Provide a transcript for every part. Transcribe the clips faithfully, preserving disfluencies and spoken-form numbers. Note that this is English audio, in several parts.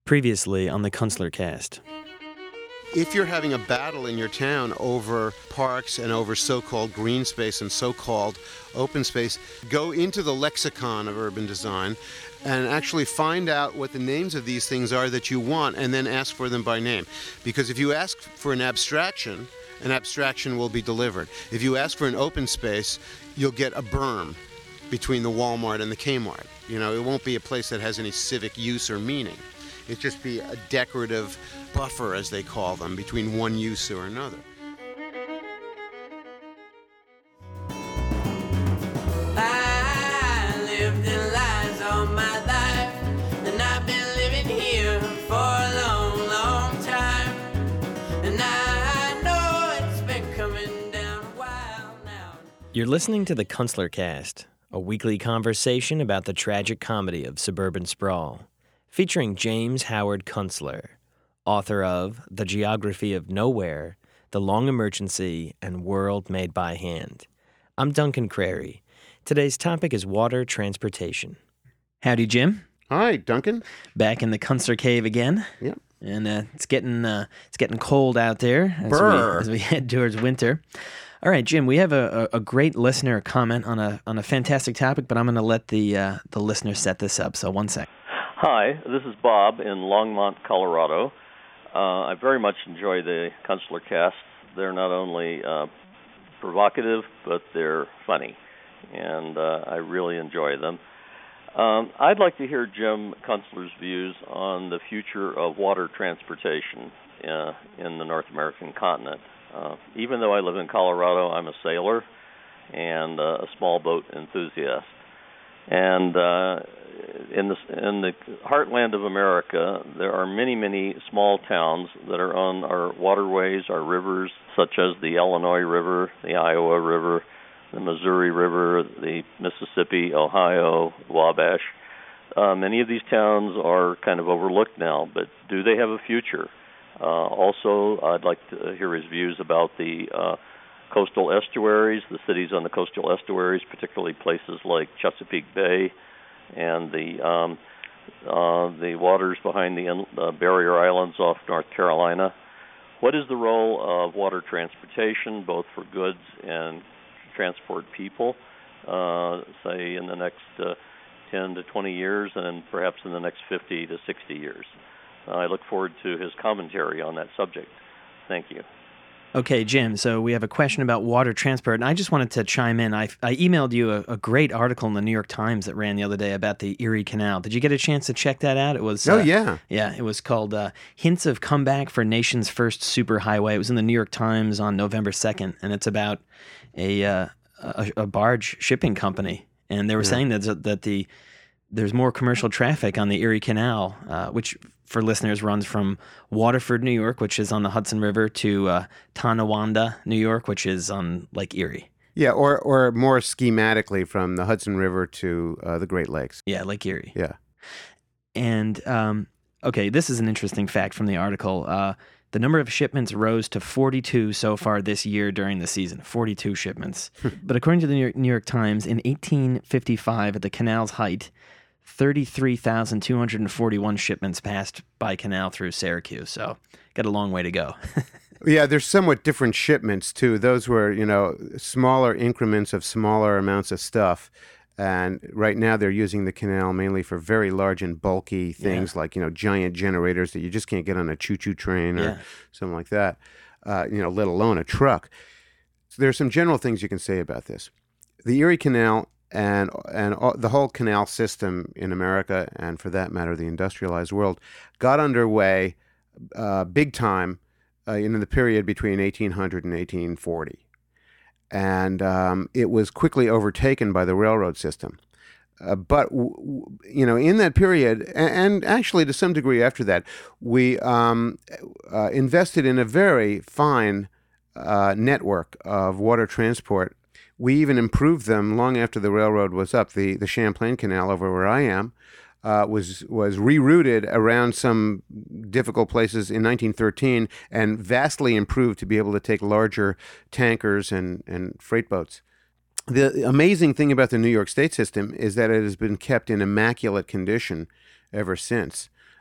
Previously on the Kunstler Cast. If you're having a battle in your town over parks and over so-called green space and so-called open space, go into the lexicon of urban design and actually find out what the names of these things are that you want and then ask for them by name. Because if you ask for an abstraction, an abstraction will be delivered. If you ask for an open space, you'll get a berm between the Walmart and the Kmart. You know, it won't be a place that has any civic use or meaning. It'd just be a decorative buffer, as they call them, between one use or another. I lived in lies all my life, and I've been living here for a long, long time. And I know it's been coming down a while now. You're listening to the Kunstler Cast, a weekly conversation about the tragic comedy of suburban sprawl, featuring James Howard Kunstler, author of The Geography of Nowhere, The Long Emergency, and World Made by Hand. I'm Duncan Crary. Today's topic is water transportation. Howdy, Jim. Hi, Duncan. Back in the Kunstler Cave again. Yep. And uh, it's getting uh, it's getting cold out there as Brr. we, as we head towards winter. All right, Jim, we have a, a, a great listener comment on a on a fantastic topic, but I'm going to let the uh, the listener set this up. So one sec. Hi, this is Bob in Longmont, Colorado. Uh, I very much enjoy the Kunstler Cast. They're not only uh, provocative, but they're funny, and uh, I really enjoy them. Um, I'd like to hear Jim Kunstler's views on the future of water transportation uh, in the North American continent. Uh, even though I live in Colorado, I'm a sailor and uh, a small boat enthusiast. And uh, in the in the heartland of America, there are many, many small towns that are on our waterways, our rivers, such as the Illinois River, the Iowa River, the Missouri River, the Mississippi, Ohio, Wabash. Uh, many of these towns are kind of overlooked now, but do they have a future? Uh, also, I'd like to hear his views about the uh, coastal estuaries, the cities on the coastal estuaries, particularly places like Chesapeake Bay and the um, uh, the waters behind the uh, barrier islands off North Carolina. What is the role of water transportation, both for goods and transport people, uh, say in the next uh, ten to twenty years and perhaps in the next fifty to sixty years? Uh, I look forward to his commentary on that subject. Thank you. Okay, Jim, so we have a question about water transport, and I just wanted to chime in. I, I emailed you a, a great article in the New York Times that ran the other day about the Erie Canal. Did you get a chance to check that out? It was Oh, uh, yeah. Yeah, it was called uh, Hints of Comeback for Nation's First Superhighway. It was in the New York Times on November second, and it's about a uh, a, a barge shipping company. And they were Yeah. saying that, that the there's more commercial traffic on the Erie Canal, uh, which for listeners runs from Waterford, New York, which is on the Hudson River, to uh, Tonawanda, New York, which is on Lake Erie. Yeah, or or more schematically from the Hudson River to uh, the Great Lakes. Yeah, Lake Erie. Yeah. And, um, okay, this is an interesting fact from the article. Uh, the number of shipments rose to forty-two so far this year during the season, forty-two shipments. But according to the New York, New York Times, in eighteen fifty-five, at the canal's height, thirty-three thousand two hundred forty-one shipments passed by canal through Syracuse. So got a long way to go. Yeah, there's somewhat different shipments, too. Those were, you know, smaller increments of smaller amounts of stuff. And right now they're using the canal mainly for very large and bulky things Yeah. like, you know, giant generators that you just can't get on a choo-choo train or Yeah. something like that, uh, you know, let alone a truck. So there's some general things you can say about this. The Erie Canal and and all, the whole canal system in America, and for that matter, the industrialized world, got underway uh, big time uh, in the period between eighteen hundred and eighteen forty. And um, it was quickly overtaken by the railroad system. Uh, but, w- w- you know, in that period, and, and actually to some degree after that, we um, uh, invested in a very fine uh, network of water transport. We even improved them long after the railroad was up. The, the Champlain Canal over where I am uh, was was rerouted around some difficult places in nineteen thirteen and vastly improved to be able to take larger tankers and, and freight boats. The amazing thing about the New York State system is that it has been kept in immaculate condition ever since.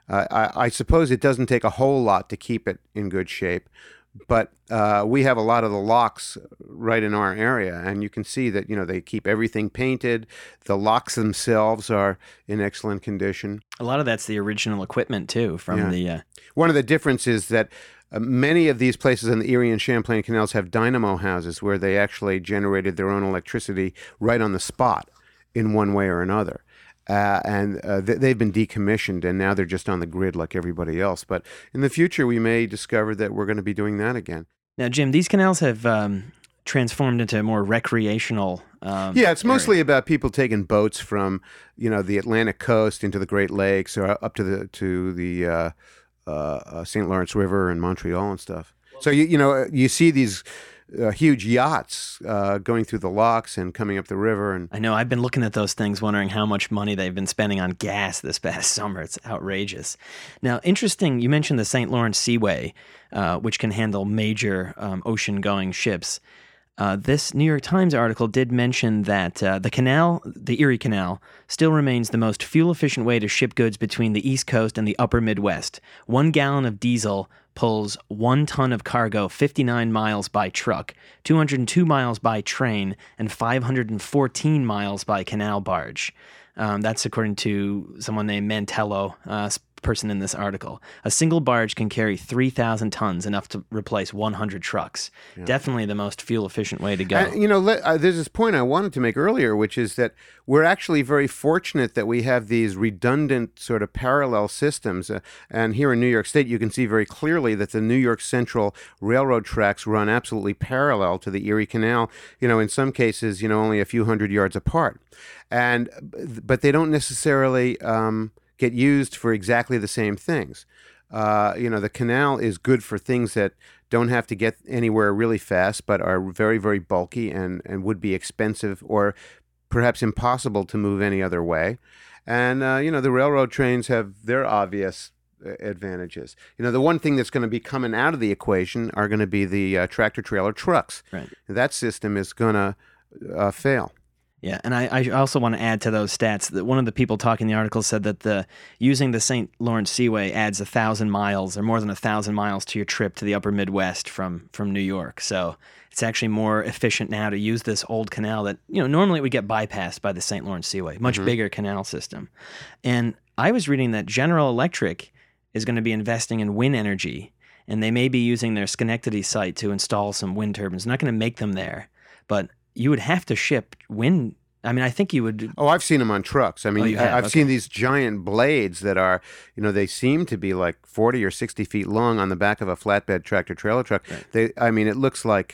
Uh, I, I suppose it doesn't take a whole lot to keep it in good shape, but uh, we have a lot of the locks right in our area, and you can see that, you know, they keep everything painted. The locks themselves are in excellent condition. A lot of that's the original equipment too from Yeah. the. Uh, One of the differences is that uh, many of these places in the Erie and Champlain canals have dynamo houses where they actually generated their own electricity right on the spot in one way or another. Uh, and uh, th- they've been decommissioned, and now they're just on the grid like everybody else. But in the future, we may discover that we're going to be doing that again. Now, Jim, these canals have um, transformed into a more recreational. Um, Yeah, it's mostly area. about people taking boats from, you know, the Atlantic coast into the Great Lakes or up to the to the uh, uh, uh, Saint Lawrence River and Montreal and stuff. So you you know you see these uh, huge yachts uh, going through the locks and coming up the river, and I know. I've been looking at those things, wondering how much money they've been spending on gas this past summer. It's outrageous. Now, interesting. You mentioned the Saint Lawrence Seaway, uh, which can handle major um, ocean-going ships. Uh, this New York Times article did mention that uh, the canal, the Erie Canal, still remains the most fuel-efficient way to ship goods between the East Coast and the upper Midwest. One gallon of diesel pulls one ton of cargo fifty-nine miles by truck, two hundred two miles by train, and five hundred fourteen miles by canal barge. Um, that's according to someone named Mantello, uh, person in this article. A single barge can carry three thousand tons, enough to replace one hundred trucks. Yeah. Definitely the most fuel-efficient way to go. And, you know, let, uh, there's this point I wanted to make earlier, which is that we're actually very fortunate that we have these redundant sort of parallel systems. Uh, and here in New York State, you can see very clearly that the New York Central Railroad tracks run absolutely parallel to the Erie Canal, you know, in some cases, you know, only a few hundred yards apart. And but they don't necessarily um, get used for exactly the same things. Uh, you know, the canal is good for things that don't have to get anywhere really fast, but are very, very bulky and, and would be expensive or perhaps impossible to move any other way. And, uh, you know, the railroad trains have their obvious advantages. You know, the one thing that's going to be coming out of the equation are going to be the uh, tractor-trailer trucks. Right. That system is going to uh, fail. Yeah, and I, I also want to add to those stats that one of the people talking in the article said that the using the Saint Lawrence Seaway adds a thousand miles or more than a thousand miles to your trip to the upper Midwest from from New York. So it's actually more efficient now to use this old canal that, you know, normally it would get bypassed by the Saint Lawrence Seaway, much mm-hmm. bigger canal system. And I was reading that General Electric is going to be investing in wind energy, and they may be using their Schenectady site to install some wind turbines. They're not going to make them there, but you would have to ship wind. I mean, I think you would. Oh, I've seen them on trucks. I mean, oh, you have? I've Okay. seen these giant blades that are, you know, they seem to be like forty or sixty feet long on the back of a flatbed tractor trailer truck. Right. They, I mean, it looks like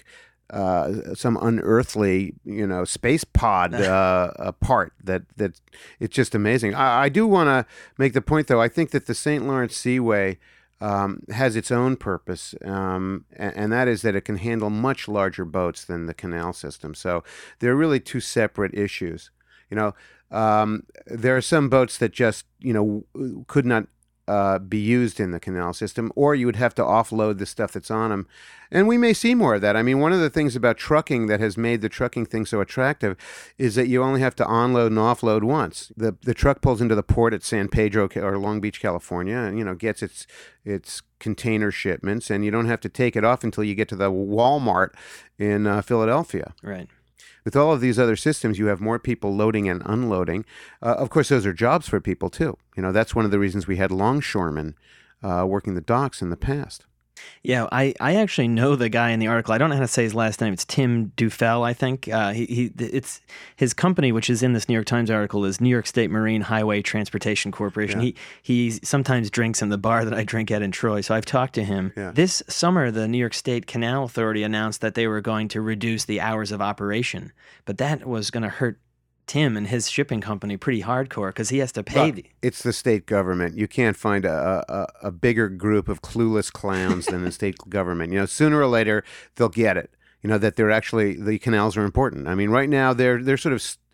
uh, some unearthly, you know, space pod uh, a part that that it's just amazing. I, I do want to make the point, though. I think that the Saint Lawrence Seaway Um, has its own purpose, um, and, and that is that it can handle much larger boats than the canal system. So they're really two separate issues. You know, um, there are some boats that just, you know, could not uh, be used in the canal system, or you would have to offload the stuff that's on them. And we may see more of that. I mean, one of the things about trucking that has made the trucking thing so attractive is that you only have to unload and offload once. The the truck pulls into the port at San Pedro or Long Beach, California, and, you know, gets its its container shipments, and you don't have to take it off until you get to the Walmart in uh, Philadelphia. Right. With all of these other systems, you have more people loading and unloading. Uh, of course, those are jobs for people, too. You know, that's one of the reasons we had longshoremen uh, working the docks in the past. Yeah, I, I actually know the guy in the article. I don't know how to say his last name. It's Tim Dufell, I think. Uh, he, he it's his company, which is in this New York Times article, is New York State Marine Highway Transportation Corporation. Yeah. He he sometimes drinks in the bar that I drink at in Troy, so I've talked to him. Yeah. This summer, the New York State Canal Authority announced that they were going to reduce the hours of operation, but that was going to hurt Tim and his shipping company pretty hardcore because he has to pay But the. it's the state government. You can't find a, a, a bigger group of clueless clowns than the state government. You know, sooner or later they'll get it. You know that they're actually the canals are important. I mean, right now they're they're sort of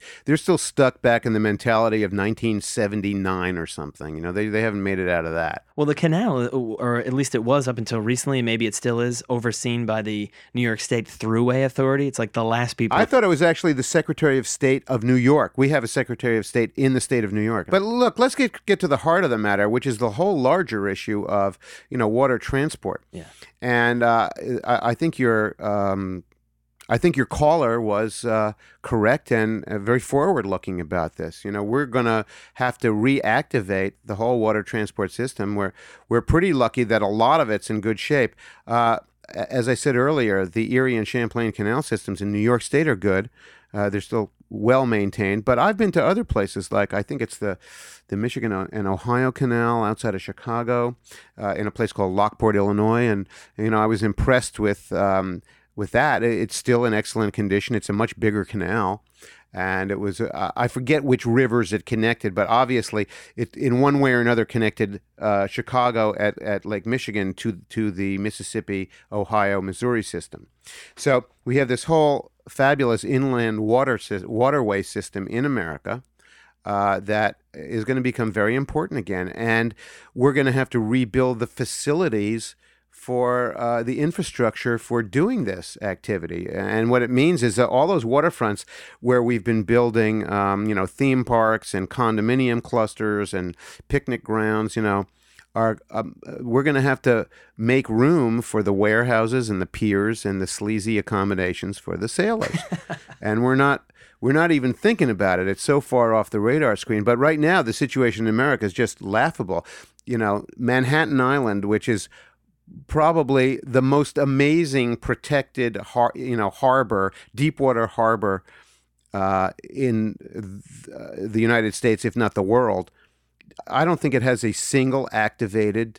they're still stuck back in the mentality of nineteen seventy-nine or something. You know, they they haven't made it out of that. Well, the canal, or at least it was up until recently, maybe it still is, overseen by the New York State Thruway Authority. It's like the last people. I thought it was actually the Secretary of State of New York. We have a Secretary of State in the state of New York. But look, let's get get to the heart of the matter, which is the whole larger issue of, you know, water transport. Yeah. And uh, I, I think you're. Um, I think your caller was uh, correct and uh, very forward-looking about this. You know, we're going to have to reactivate the whole water transport system. We're, we're pretty lucky that a lot of it's in good shape. Uh, as I said earlier, the Erie and Champlain Canal systems in New York State are good. Uh, they're still well-maintained. But I've been to other places, like I think it's the, the Michigan and Ohio Canal outside of Chicago, uh, in a place called Lockport, Illinois. And, you know, I was impressed with... Um, With that, it's still in excellent condition. It's a much bigger canal, and it was, uh, I forget which rivers it connected, but obviously it in one way or another connected uh, Chicago at, at Lake Michigan to, to the Mississippi, Ohio, Missouri system. So we have this whole fabulous inland water waterway system in America uh, that is going to become very important again, and we're going to have to rebuild the facilities for uh, the infrastructure for doing this activity. And what it means is that all those waterfronts where we've been building, um, you know, theme parks and condominium clusters and picnic grounds, you know, are um, we're going to have to make room for the warehouses and the piers and the sleazy accommodations for the sailors. And we're not we're not even thinking about it. It's so far off the radar screen. But right now, the situation in America is just laughable. You know, Manhattan Island, which is probably the most amazing protected, har- you know, harbor, deepwater harbor uh, in th- the United States, if not the world. I don't think it has a single activated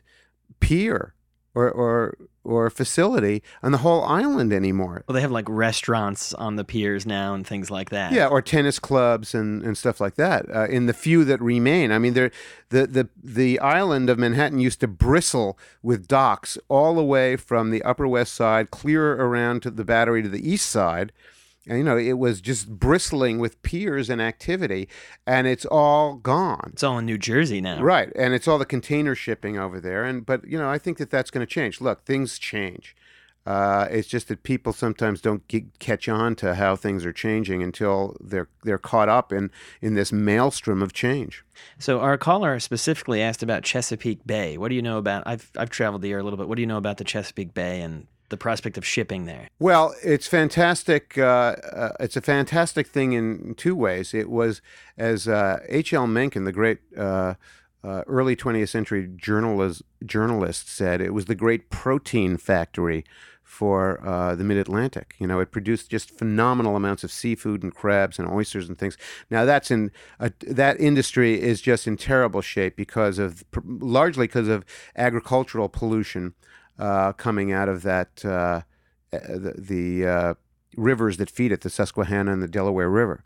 pier or or or facility on the whole island anymore. Well, they have like restaurants on the piers now and things like that. Yeah, or tennis clubs and, and stuff like that. Uh, in the few that remain, I mean, the the the island of Manhattan used to bristle with docks all the way from the Upper West Side, clear around to the Battery to the East Side. And, you know, it was just bristling with piers and activity, and it's all gone. It's all in New Jersey now. Right, and it's all the container shipping over there. And But, you know, I think that that's going to change. Look, things change. Uh, it's just that people sometimes don't get, catch on to how things are changing until they're they're caught up in, in this maelstrom of change. So our caller specifically asked about Chesapeake Bay. What do you know about, I've, I've traveled the air a little bit. What do you know about the Chesapeake Bay and the prospect of shipping there? Well, it's fantastic. Uh, uh, it's a fantastic thing in two ways. It was, as uh, H L Mencken, the great uh, uh, early twentieth century journalist, journalist said, it was the great protein factory for uh, the Mid-Atlantic. You know, it produced just phenomenal amounts of seafood and crabs and oysters and things. Now, that's in uh, that industry is just in terrible shape because of largely because of agricultural pollution. Uh, coming out of that, uh, the, the uh, rivers that feed it, the Susquehanna and the Delaware River.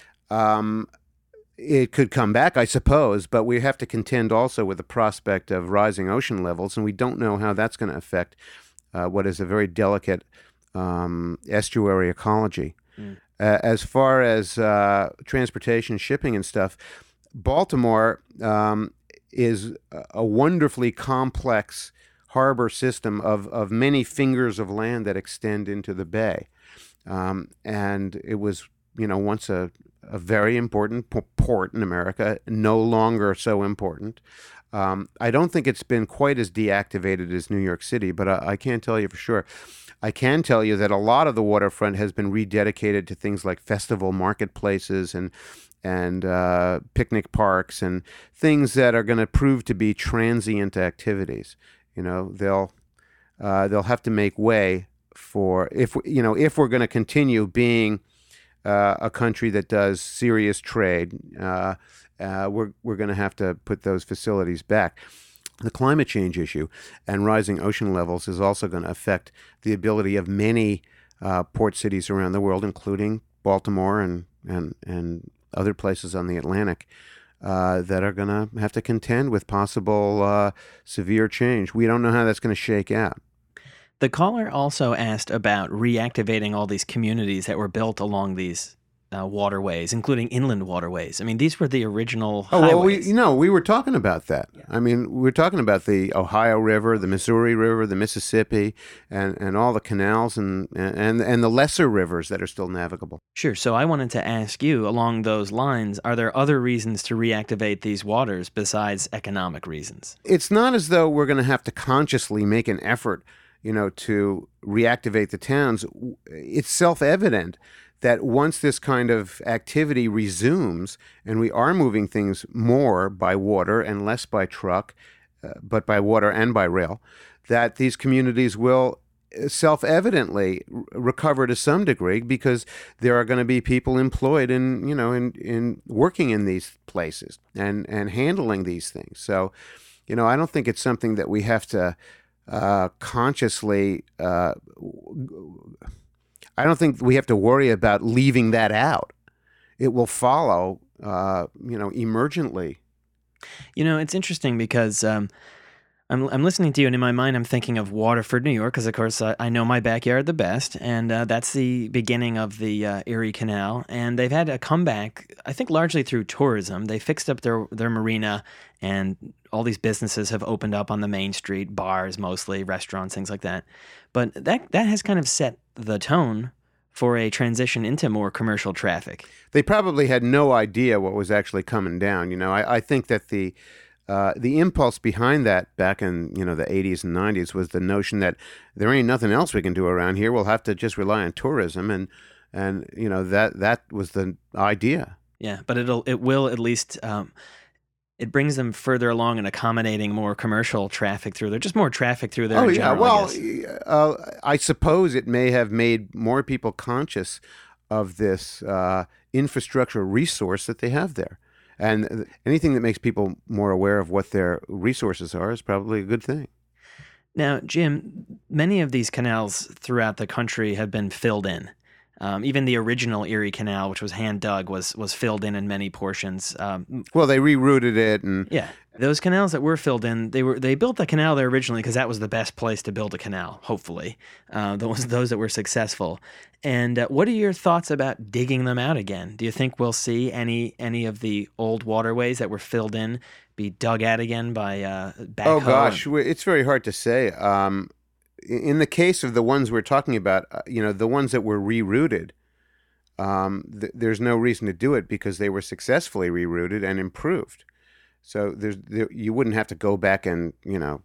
Um, it could come back, I suppose, but we have to contend also with the prospect of rising ocean levels, and we don't know how that's going to affect uh, what is a very delicate um, estuary ecology. Mm. Uh, as far as uh, transportation, shipping and stuff, Baltimore um, is a wonderfully complex harbor system of, of many fingers of land that extend into the bay. Um, and it was, you know, once a, a very important p- port in America, no longer so important. Um, I don't think it's been quite as deactivated as New York City, but I, I can't tell you for sure. I can tell you that a lot of the waterfront has been rededicated to things like festival marketplaces and and uh, picnic parks and things that are going to prove to be transient activities. You know, they'll uh, they'll have to make way for if you know if we're going to continue being uh, a country that does serious trade. Uh, uh, we're we're going to have to put those facilities back. The climate change issue and rising ocean levels is also going to affect the ability of many uh, port cities around the world, including Baltimore and and and other places on the Atlantic. Uh, that are going to have to contend with possible uh, severe change. We don't know how that's going to shake out. The caller also asked about reactivating all these communities that were built along these uh, waterways, including inland waterways. I mean, these were the original Oh, highways. well, we, you know, we were talking about that. I mean, we were talking about the Ohio River, the Missouri River, the Mississippi, and, and all the canals and, and, and the lesser rivers that are still navigable. Sure. So I wanted to ask you, along those lines, are there other reasons to reactivate these waters besides economic reasons? It's not as though we're going to have to consciously make an effort, you know, to reactivate the towns. It's self-evident that once this kind of activity resumes, and we are moving things more by water and less by truck, uh, but by water and by rail, that these communities will self-evidently r- recover to some degree, because there are going to be people employed in, you know, in, in working in these places and, and handling these things. So, you know, I don't think it's something that we have to uh, consciously uh, I don't think we have to worry about leaving that out. It will follow, uh, you know, emergently. You know, it's interesting because um, I'm I'm listening to you, and in my mind, I'm thinking of Waterford, New York, because of course I, I know my backyard the best, and uh, that's the beginning of the uh, Erie Canal, and they've had a comeback, I think, largely through tourism. They fixed up their their marina, and all these businesses have opened up on the main street, bars mostly, restaurants, things like that. But that that has kind of set the tone for a transition into more commercial traffic. They probably had no idea what was actually coming down. You know, I, I think that the uh, the impulse behind that back in, you know, the eighties and nineties was the notion that there ain't nothing else we can do around here. We'll have to just rely on tourism, and and you know that that was the idea. Yeah, but it'll it will at least um, it brings them further along in accommodating more commercial traffic through there, just more traffic through there. Oh in yeah, general, I well, guess. uh, I suppose it may have made more people conscious of this uh, infrastructure resource that they have there. And anything that makes people more aware of what their resources are is probably a good thing. Now, Jim, many of these canals throughout the country have been filled in. Um, even the original Erie Canal, which was hand dug, was was filled in in many portions. Um, Well, they rerouted it, and yeah, those canals that were filled in, they were they built the canal there originally because that was the best place to build a canal. Hopefully, uh, those those that were successful. And uh, what are your thoughts about digging them out again? Do you think we'll see any any of the old waterways that were filled in be dug out again by uh, backhoe? oh gosh, we- it's very hard to say. Um, in the case of the ones we're talking about, uh, you know, the ones that were rerouted, um, th- there's no reason to do it because they were successfully rerouted and improved. So there's there, you wouldn't have to go back and, you know.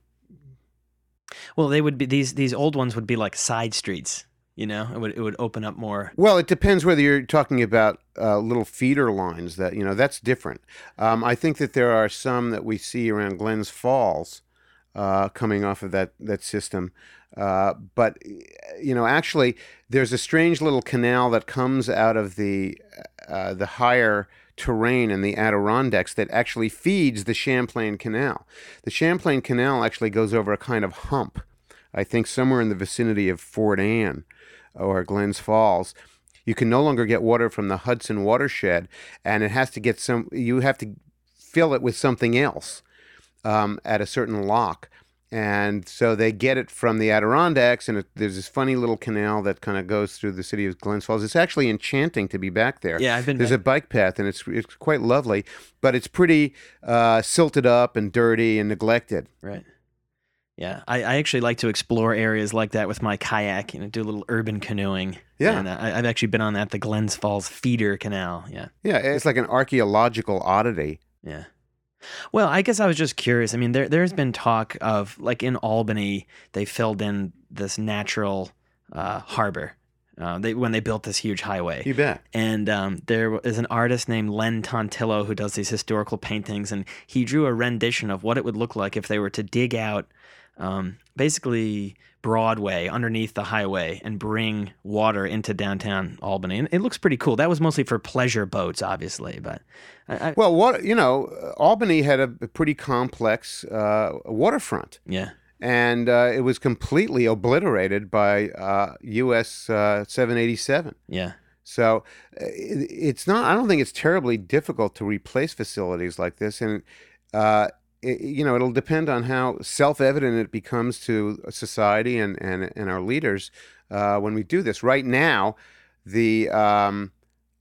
Well, they would be these these old ones would be like side streets. You know, it would it would open up more. Well, it depends whether you're talking about uh, little feeder lines. That, you know, that's different. Um, I think that there are some that we see around Glens Falls uh, coming off of that that system. Uh, but, you know, actually, there's a strange little canal that comes out of the uh, the higher terrain in the Adirondacks that actually feeds the Champlain Canal. The Champlain Canal actually goes over a kind of hump, I think somewhere in the vicinity of Fort Anne or Glens Falls. You can no longer get water from the Hudson watershed, and it has to get some. You have to fill it with something else um, at a certain lock. And so they get it from the Adirondacks, and it, there's this funny little canal that kind of goes through the city of Glens Falls. It's actually enchanting to be back there. Yeah, I've been There's back. a bike path, and it's it's quite lovely, but it's pretty uh, silted up and dirty and neglected. Right. Yeah, I, I actually like to explore areas like that with my kayak, you know, do a little urban canoeing. Yeah. And uh, I, I've actually been on that, the Glens Falls Feeder Canal. Yeah, Yeah, it's like an archaeological oddity. yeah. Well, I guess I was just curious. I mean, there there's been talk of, like in Albany, they filled in this natural uh, harbor uh, they when they built this huge highway. You bet. And um, there is an artist named Len Tontillo who does these historical paintings, and he drew a rendition of what it would look like if they were to dig out um, basically Broadway underneath the highway and bring water into downtown Albany. And it looks pretty cool. That was mostly for pleasure boats, obviously, but I, I, Well, what you know, Albany had a pretty complex uh, waterfront. yeah. And uh, it was completely obliterated by uh, U S uh, seven eighty-seven. Yeah. So uh, it, it's not. I don't think it's terribly difficult to replace facilities like this, and uh, it, you know, it'll depend on how self-evident it becomes to society and and, and our leaders uh, when we do this. Right now, the um,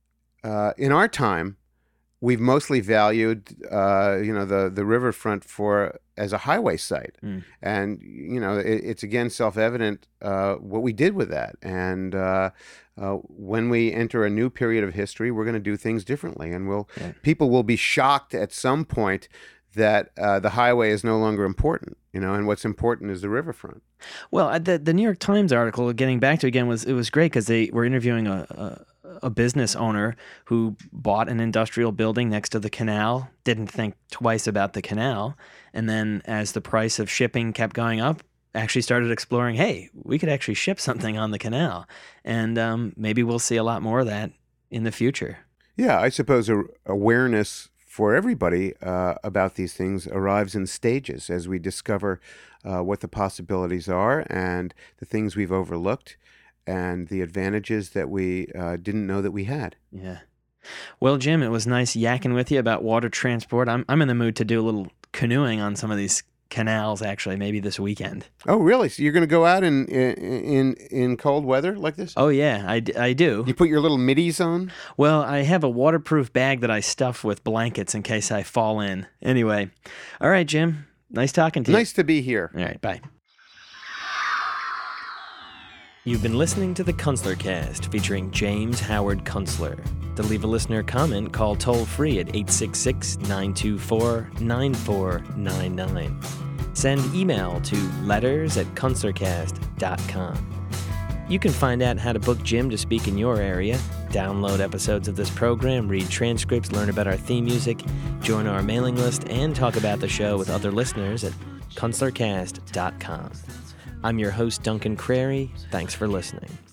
uh, in our time, we've mostly valued, uh, you know, the, the riverfront for as a highway site. Mm. And, you know, it, it's again self-evident uh, what we did with that. And uh, uh, when we enter a new period of history, we're going to do things differently. And we'll, Yeah. people will be shocked at some point that uh, the highway is no longer important, you know, and what's important is the riverfront. Well, uh, the the New York Times article, getting back to it again, was it was great because they were interviewing a, a a business owner who bought an industrial building next to the canal, didn't think twice about the canal, and then as the price of shipping kept going up, actually started exploring, hey, we could actually ship something on the canal, and um, maybe we'll see a lot more of that in the future. Yeah, I suppose a, awareness for everybody uh, about these things arrives in stages as we discover uh, what the possibilities are and the things we've overlooked and the advantages that we uh, didn't know that we had. Yeah. Well, Jim, it was nice yakking with you about water transport. I'm I'm in the mood to do a little canoeing on some of these canals, actually, maybe this weekend. Oh, really? So you're going to go out in, in in cold weather like this? Oh, yeah, I, d- I do. You put your little middies on? Well, I have a waterproof bag that I stuff with blankets in case I fall in. Anyway, all right, Jim. Nice talking to you. Nice to be here. All right, bye. You've been listening to the Kunstler Cast featuring James Howard Kunstler. To leave a listener comment, call toll-free at eight six six, nine two four, nine four nine nine. Send email to letters at kunstlercast dot com. You can find out how to book Jim to speak in your area, download episodes of this program, read transcripts, learn about our theme music, join our mailing list, and talk about the show with other listeners at kunstlercast dot com. I'm your host, Duncan Crary. Thanks for listening.